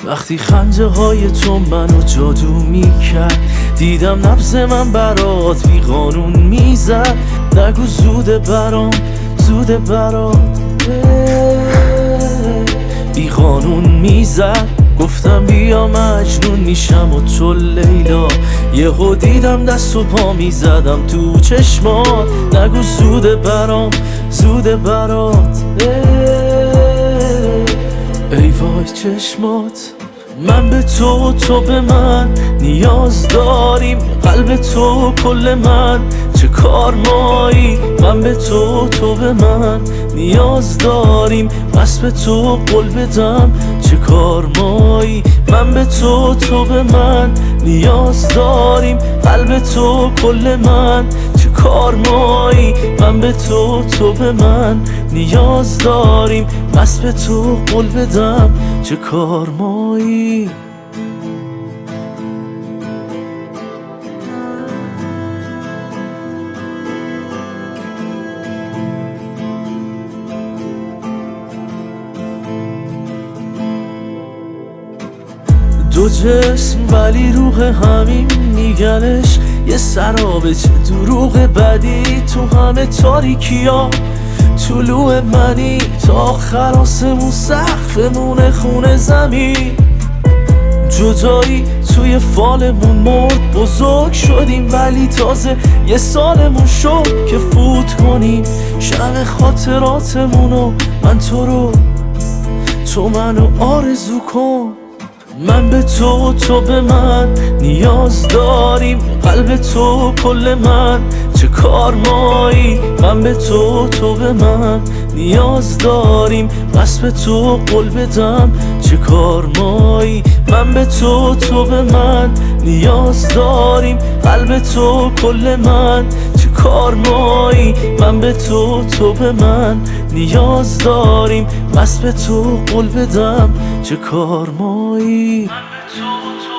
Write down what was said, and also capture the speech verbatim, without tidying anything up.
وقتی خنده های تو منو جادو میکرد، دیدم نبض من برات بی قانون میزد. نگو زوده برام، زوده برات بی قانون میزد. گفتم بیا مجنون میشم و تو لیلا، یهو دیدم دست و پا میزدم تو چشمات. نگو زوده برام، زوده برات ای وای چشمات. من به تو، تو به من نیاز داریم، قلب تو کل من چه کار مایی. من به تو، تو به من نیاز داریم، بس به تو قول بدم چه کار مایی. من به تو، تو به من نیاز داریم، قلب تو کل من چه کار مایی. من به تو، تو به من نیاز داریم، بس به تو قول بدم چه کار مایی. دو جسم ولی روح همین میگنش، یه سرابه چه دروغ بدی تو همه تاریکیا. طلوع منی تا آخر آسمون، سقفمون خونه زمین. جدایی توی فالمون مرد، بزرگ شدیم ولی تازه یه سالمون شد که فوت کنیم شب خاطراتمونو. من تو رو، تو منو آرزو کن. من به تو، تو به من نیاز داریم، قلب تو کل من چه کار مایی. من به تو، تو به من نیاز داریم، بس به تو قول بدم چه کار مایی. من به تو، تو به من نیاز داریم، قلب تو کل من چه کار مایی. من به تو، تو به من نیاز داریم، بس به تو قول بدم چه کار مایی. من به تو